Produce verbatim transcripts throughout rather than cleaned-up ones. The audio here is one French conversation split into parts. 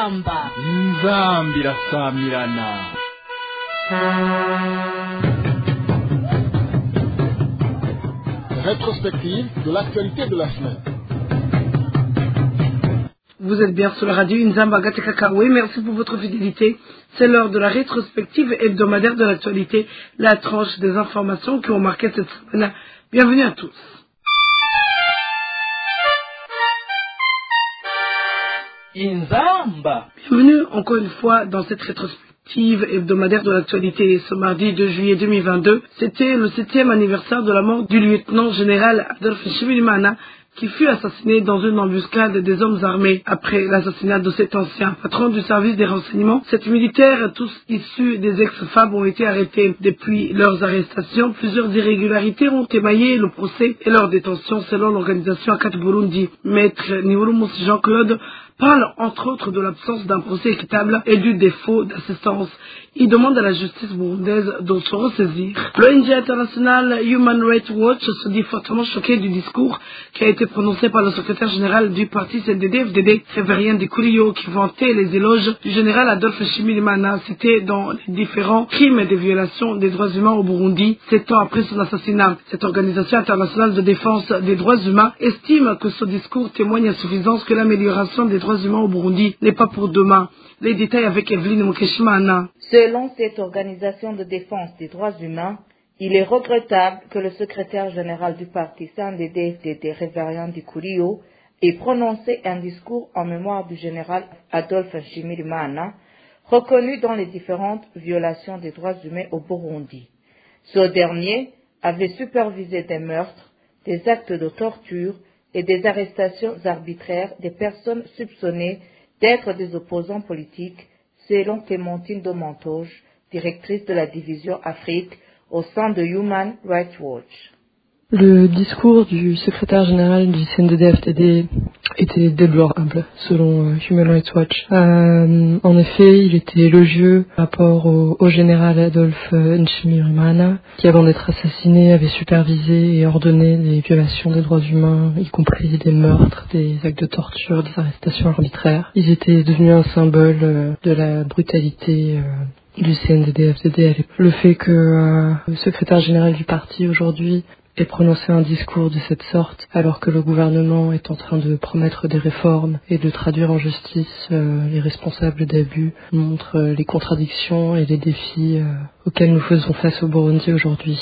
inzamba inzamba irasamirana. Rétrospective de l'actualité de la semaine. Vous êtes bien sur la radio Inzamba Gateka Kawe, merci pour votre fidélité. C'est l'heure de la rétrospective hebdomadaire de l'actualité, la tranche des informations qui ont marqué cette semaine. Bienvenue à tous. Inzamba. Bienvenue encore une fois dans cette rétrospective hebdomadaire de l'actualité. Ce mardi deux juillet deux mille vingt-deux, c'était le septième anniversaire de la mort du lieutenant général Adolphe Nshimirimana, qui fut assassiné dans une embuscade des hommes armés. Après l'assassinat de cet ancien patron du service des renseignements, sept militaires, tous issus des ex-F A B, ont été arrêtés. Depuis leurs arrestations, plusieurs irrégularités ont émaillé le procès et leur détention selon l'organisation Akat Burundi. Maître Niwurumusi Jean-Claude parle entre autres de l'absence d'un procès équitable et du défaut d'assistance. Il demande à la justice burundaise de se ressaisir. L'O N G international Human Rights Watch se dit fortement choqué du discours qui a été prononcé par le secrétaire général du parti C N D D F D D, Révérien Ndikuriyo, qui vantait les éloges du général Adolphe Nshimirimana, cité dans les différents crimes et des violations des droits humains au Burundi, sept ans après son assassinat. Cette organisation internationale de défense des droits humains estime que ce discours témoigne à suffisance que l'amélioration des droits humains au Burundi n'est pas pour demain. Les détails avec Evelyne Mukeshimana. Selon cette organisation de défense des droits humains, il est regrettable que le secrétaire général du parti C N D D F D D, Révérien Ndikuriyo, ait prononcé un discours en mémoire du général Adolphe Nshimirimana, reconnu dans les différentes violations des droits humains au Burundi. Ce dernier avait supervisé des meurtres, des actes de torture et des arrestations arbitraires des personnes soupçonnées d'être des opposants politiques, selon Clémentine Domantoge, directrice de la division Afrique au sein de Human Rights Watch. Le discours du secrétaire général du C N D D F D D était déplorable, selon euh, Human Rights Watch. Euh, en effet, il était élogieux par rapport au, au général Adolphe Nshimirimana, qui avant d'être assassiné avait supervisé et ordonné les violations des droits humains, y compris des meurtres, des actes de torture, des arrestations arbitraires. Ils étaient devenus un symbole euh, de la brutalité euh, du C N D D F D D à l'époque. Le fait que euh, le secrétaire général du parti aujourd'hui ait prononcé un discours de cette sorte alors que le gouvernement est en train de promettre des réformes et de traduire en justice euh, les responsables d'abus montre euh, les contradictions et les défis euh, auxquels nous faisons face au Burundi aujourd'hui.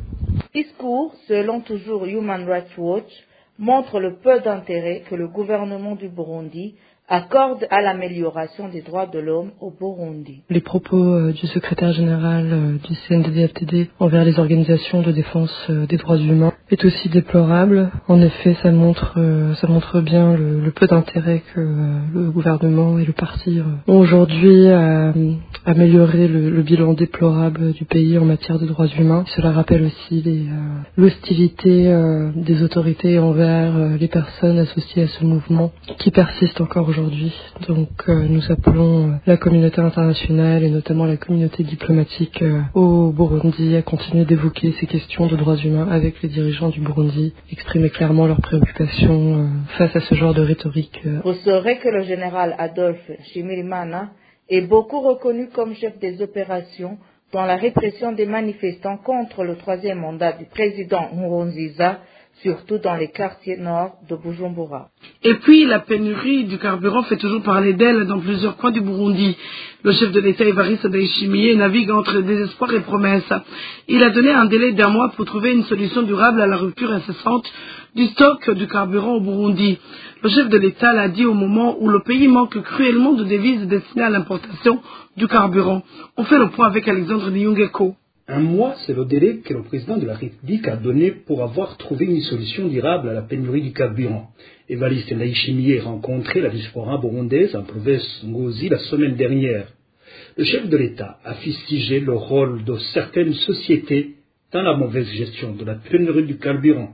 Ce discours, selon toujours Human Rights Watch, montre le peu d'intérêt que le gouvernement du Burundi accorde à l'amélioration des droits de l'homme au Burundi. Les propos euh, du secrétaire général euh, du C N D D F D D envers les organisations de défense euh, des droits humains est aussi déplorable. En effet, ça montre, euh, ça montre bien le, le peu d'intérêt que euh, le gouvernement et le parti euh, ont aujourd'hui à, à améliorer le, le bilan déplorable du pays en matière de droits humains. Cela rappelle aussi les, euh, l'hostilité euh, des autorités envers euh, les personnes associées à ce mouvement qui persiste encore aujourd'hui. Aujourd'hui. Donc euh, nous appelons euh, la communauté internationale et notamment la communauté diplomatique euh, au Burundi à continuer d'évoquer ces questions de droits humains avec les dirigeants du Burundi, exprimer clairement leurs préoccupations euh, face à ce genre de rhétorique. Euh. Vous saurez que le général Adolphe Nshimirimana est beaucoup reconnu comme chef des opérations dans la répression des manifestants contre le troisième mandat du président Nkurunziza, surtout dans les quartiers nord de Bujumbura. Et puis, la pénurie du carburant fait toujours parler d'elle dans plusieurs coins du Burundi. Le chef de l'État, Evariste Ndayishimiye, navigue entre désespoir et promesses. Il a donné un délai d'un mois pour trouver une solution durable à la rupture incessante du stock du carburant au Burundi. Le chef de l'État l'a dit au moment où le pays manque cruellement de devises destinées à l'importation du carburant. On fait le point avec Alexandre Nyungeko. Un mois, c'est le délai que le président de la République a donné pour avoir trouvé une solution durable à la pénurie du carburant. Evariste Ndayishimiye a rencontré la diaspora burundaise en province Ngozi la semaine dernière. Le chef de l'État a fustigé le rôle de certaines sociétés dans la mauvaise gestion de la pénurie du carburant.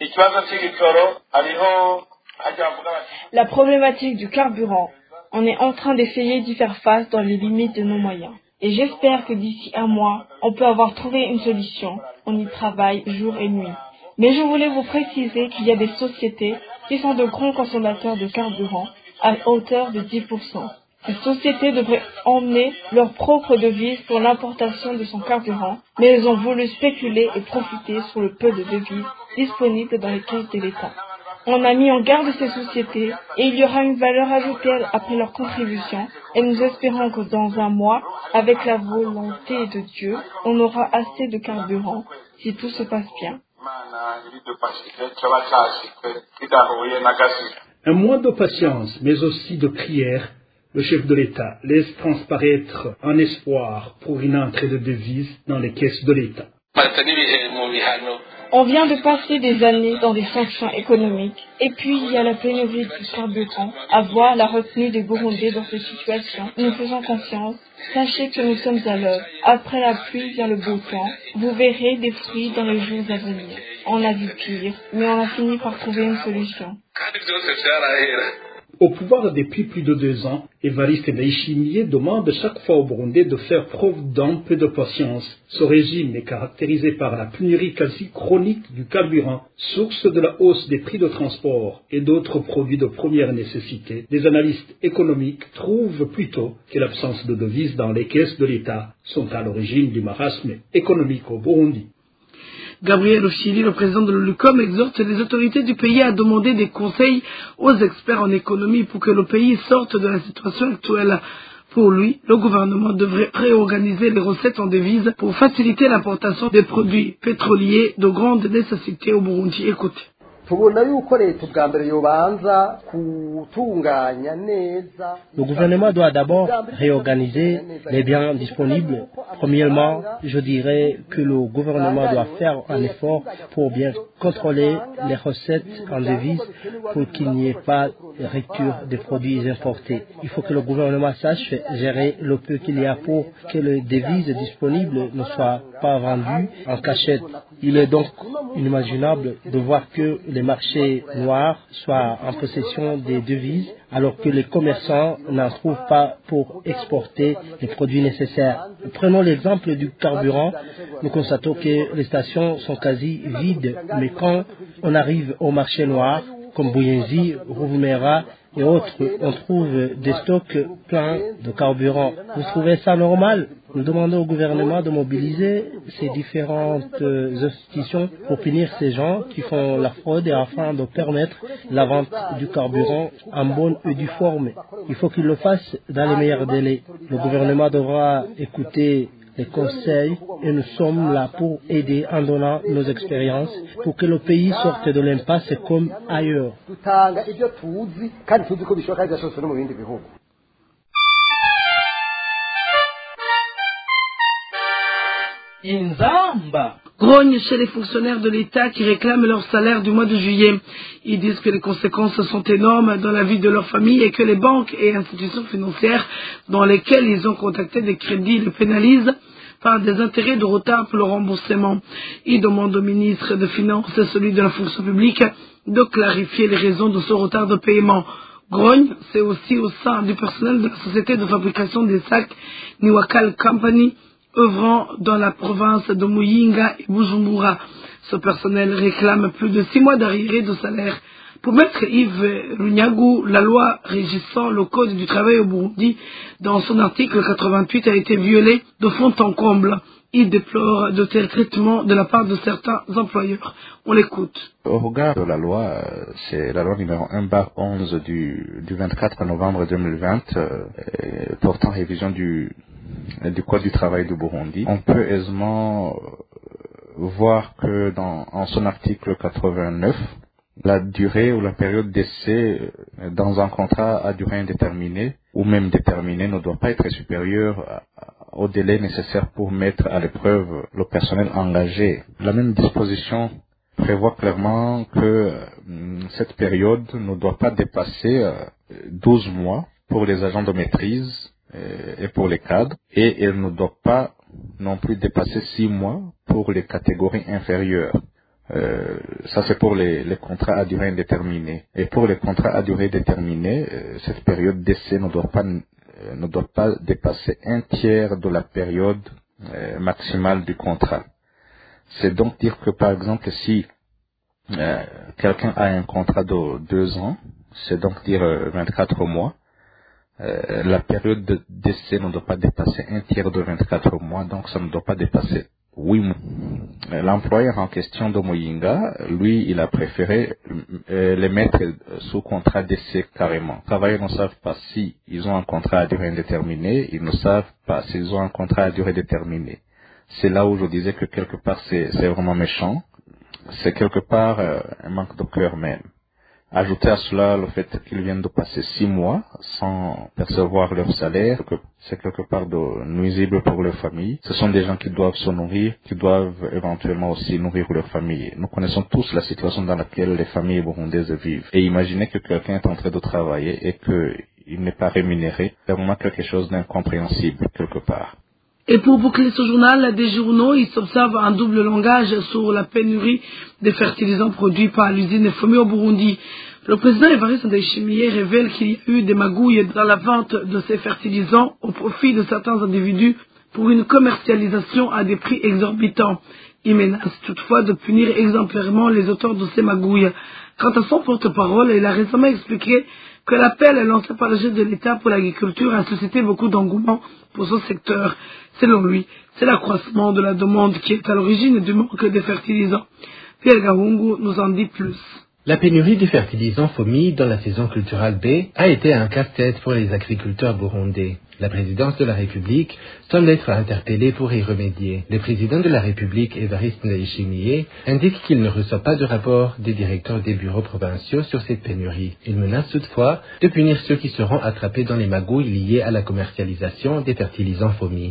La problématique du carburant, on est en train d'essayer d'y faire face dans les limites de nos moyens. Et j'espère que d'ici un mois, on peut avoir trouvé une solution. On y travaille jour et nuit. Mais je voulais vous préciser qu'il y a des sociétés qui sont de grands consommateurs de carburant à hauteur de dix pour cent. Ces sociétés devraient emmener leur propre devise pour l'importation de son carburant, mais elles ont voulu spéculer et profiter sur le peu de devises disponibles dans les caisses de l'État. On a mis en garde ces sociétés et il y aura une valeur ajoutée après leur contribution et nous espérons que dans un mois, avec la volonté de Dieu, on aura assez de carburant si tout se passe bien. Un mois de patience, mais aussi de prière, le chef de l'État laisse transparaître un espoir pour une entrée de devises dans les caisses de l'État. On vient de passer des années dans des sanctions économiques, et puis il y a la pénurie du carburant. À voir la retenue des Burundais dans cette situation, nous faisons confiance. Sachez que nous sommes à l'œuvre. Après la pluie vient le beau temps. Vous verrez des fruits dans les jours à venir. On a vu pire, mais on a fini par trouver une solution. Au pouvoir depuis plus de deux ans, Évariste Ndayishimiye demande chaque fois aux Burundais de faire preuve d'un peu de patience. Ce régime est caractérisé par la pénurie quasi chronique du carburant, source de la hausse des prix de transport et d'autres produits de première nécessité. Des analystes économiques trouvent plutôt que l'absence de devises dans les caisses de l'État sont à l'origine du marasme économique au Burundi. Gabriel Ofshili, le président de l'O L U C O M, exhorte les autorités du pays à demander des conseils aux experts en économie pour que le pays sorte de la situation actuelle. Pour lui, le gouvernement devrait réorganiser les recettes en devises pour faciliter l'importation des produits pétroliers de grande nécessité au Burundi. Écoutez. Le gouvernement doit d'abord réorganiser les biens disponibles. Premièrement, je dirais que le gouvernement doit faire un effort pour bien contrôler les recettes en devises pour qu'il n'y ait pas de rupture des produits importés. Il faut que le gouvernement sache gérer le peu qu'il y a pour que les devises disponibles ne soient pas vendues en cachette. Il est donc inimaginable de voir que les marchés noirs soient en possession des devises alors que les commerçants n'en trouvent pas pour exporter les produits nécessaires. Prenons l'exemple du carburant. Nous constatons que les stations sont quasi vides, mais quand on arrive au marché noir, comme Buyenzi, Ruvumera et autres, on trouve des stocks pleins de carburant. Vous trouvez ça normal? Nous demandons au gouvernement de mobiliser ces différentes institutions pour punir ces gens qui font la fraude et afin de permettre la vente du carburant en bonne et due forme. Il faut qu'ils le fassent dans les meilleurs délais. Le gouvernement devra écouter les conseils et nous sommes là pour aider en donnant nos expériences pour que le pays sorte de l'impasse comme ailleurs. Inzamba. Grogne chez les fonctionnaires de l'État qui réclament leur salaire du mois de juillet. Ils disent que les conséquences sont énormes dans la vie de leur famille et que les banques et institutions financières dans lesquelles ils ont contacté des crédits les pénalisent par des intérêts de retard pour le remboursement. Ils demandent au ministre des Finances et celui de la fonction publique de clarifier les raisons de ce retard de paiement. Grogne, c'est aussi au sein du personnel de la société de fabrication des sacs Niwakal Company, œuvrant dans la province de Muyinga et Bujumbura. Ce personnel réclame plus de six mois d'arriérés de salaire. Pour Maître Yves Runyagu, la loi régissant le Code du travail au Burundi, dans son article quatre-vingt-huit, a été violée de fond en comble. Il déplore de tels traitements de la part de certains employeurs. On l'écoute. Au regard de la loi, c'est la loi numéro un barre onze du, du vingt-quatre novembre deux mille vingt, euh, portant révision du, du Code du travail du Burundi. On peut aisément voir que dans en son article quatre-vingt-neuf, la durée ou la période d'essai dans un contrat à durée indéterminée ou même déterminée ne doit pas être supérieure au délai nécessaire pour mettre à l'épreuve le personnel engagé. La même disposition prévoit clairement que euh, cette période ne doit pas dépasser euh, douze mois pour les agents de maîtrise euh, et pour les cadres, et elle ne doit pas non plus dépasser six mois pour les catégories inférieures. Euh, ça c'est pour les, les contrats à durée indéterminée. Et pour les contrats à durée déterminée, euh, cette période d'essai ne doit pas euh, ne doit pas dépasser un tiers de la période euh, maximale du contrat. C'est donc dire que par exemple si euh, quelqu'un a un contrat de deux ans, c'est donc dire euh, vingt-quatre mois, Euh, la période de décès ne doit pas dépasser un tiers de vingt-quatre mois, donc ça ne doit pas dépasser huit mois. L'employeur en question de Muyinga, lui, il a préféré euh, les mettre sous contrat d'essai carrément. Les travailleurs ne savent pas si ils ont un contrat à durée indéterminée, ils ne savent pas s'ils ont un contrat à durée déterminée. C'est là où je disais que quelque part c'est, c'est vraiment méchant, c'est quelque part euh, un manque de cœur même. Ajouter à cela le fait qu'ils viennent de passer six mois sans percevoir leur salaire, que c'est quelque part de nuisible pour leur famille. Ce sont des gens qui doivent se nourrir, qui doivent éventuellement aussi nourrir leur famille. Nous connaissons tous la situation dans laquelle les familles burundaises vivent. Et imaginez que quelqu'un est en train de travailler et qu'il n'est pas rémunéré, c'est vraiment quelque chose d'incompréhensible quelque part. Et pour boucler ce journal des journaux, il s'observe un double langage sur la pénurie des fertilisants produits par l'usine Fomi au Burundi. Le président Évariste Ndayishimiye révèle qu'il y a eu des magouilles dans la vente de ces fertilisants au profit de certains individus pour une commercialisation à des prix exorbitants. Il menace toutefois de punir exemplairement les auteurs de ces magouilles. Quant à son porte-parole, il a récemment expliqué que l'appel lancé par le chef de l'État pour l'agriculture a suscité beaucoup d'engouement pour ce secteur. Selon lui, c'est l'accroissement de la demande qui est à l'origine du manque de fertilisants. Pierre Gahungu nous en dit plus. La pénurie de fertilisants Fomi dans la saison culturelle B a été un casse-tête pour les agriculteurs burundais. La présidence de la République semble être interpellée pour y remédier. Le président de la République, Évariste Ndayishimiye, indique qu'il ne reçoit pas de rapport des directeurs des bureaux provinciaux sur cette pénurie. Il menace toutefois de punir ceux qui seront attrapés dans les magouilles liées à la commercialisation des fertilisants Fomi.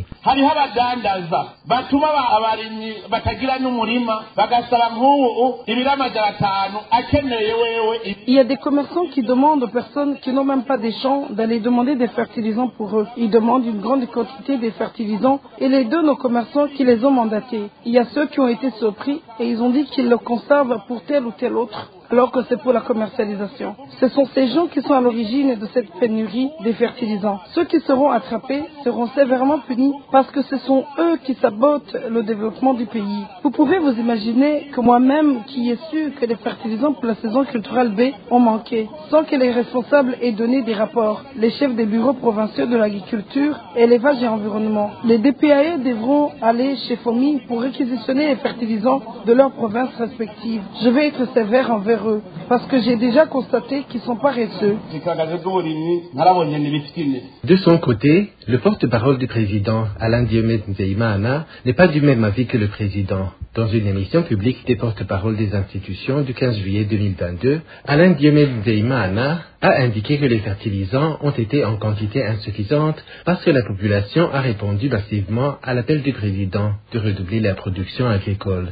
Il y a des commerçants qui demandent aux personnes qui n'ont même pas des champs d'aller demander des fertilisants pour eux. Ils demandent une grande quantité de fertilisants et les donnent aux commerçants qui les ont mandatés. Il y a ceux qui ont été surpris et ils ont dit qu'ils le conservent pour tel ou tel autre, alors que c'est pour la commercialisation. Ce sont ces gens qui sont à l'origine de cette pénurie des fertilisants. Ceux qui seront attrapés seront sévèrement punis parce que ce sont eux qui sabotent le développement du pays. Vous pouvez vous imaginer que moi-même, qui ai su que les fertilisants pour la saison culturelle B ont manqué, sans que les responsables aient donné des rapports, les chefs des bureaux provinciaux de l'agriculture, élevage et environnement. Les D P A E devront aller chez Fomi pour réquisitionner les fertilisants de leurs provinces respectives. Je vais être sévère envers eux, parce que j'ai déjà constaté qu'ils sont paresseux. De son côté, le porte-parole du président, Alain Diomède Nzeyimana, n'est pas du même avis que le président. Dans une émission publique des porte-paroles des institutions du quinze juillet deux mille vingt-deux, Alain Diomède Nzeyimana a indiqué que les fertilisants ont été en quantité insuffisante parce que la population a répondu massivement à l'appel du président de redoubler la production agricole.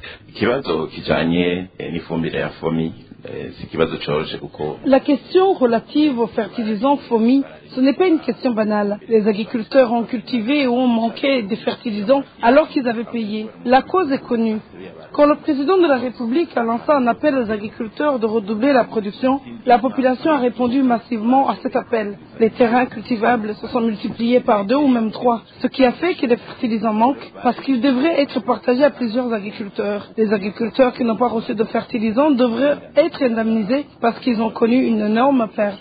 La question relative aux fertilisants Fomi, ce n'est pas une question banale. Les agriculteurs ont cultivé ou ont manqué des fertilisants alors qu'ils avaient payé. La cause est connue. Quand le président de la République a lancé un appel aux agriculteurs de redoubler la production, la population a répondu massivement à cet appel. Les terrains cultivables se sont multipliés par deux ou même trois, ce qui a fait que les fertilisants manquent parce qu'ils devraient être partagés à plusieurs agriculteurs. Les agriculteurs qui n'ont pas reçu de fertilisants devraient être indemnisés parce qu'ils ont connu une énorme perte.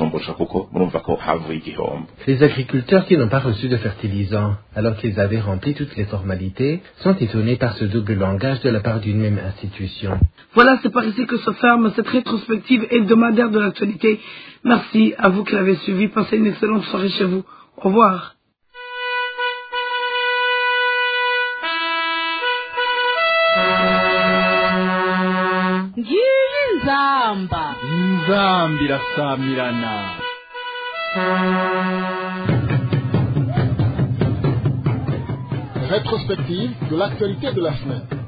Les agriculteurs qui n'ont pas reçu de fertilisants, alors qu'ils avaient rempli toutes les formalités, sont étonnés par ce double langage de la part d'une même institution. Voilà, c'est par ici que se ferme cette rétrospective hebdomadaire de l'actualité. Merci à vous qui l'avez suivi. Passez une excellente soirée chez vous. Au revoir. Nzamba. Nzamba irasamirana. Rétrospective de l'actualité de la semaine.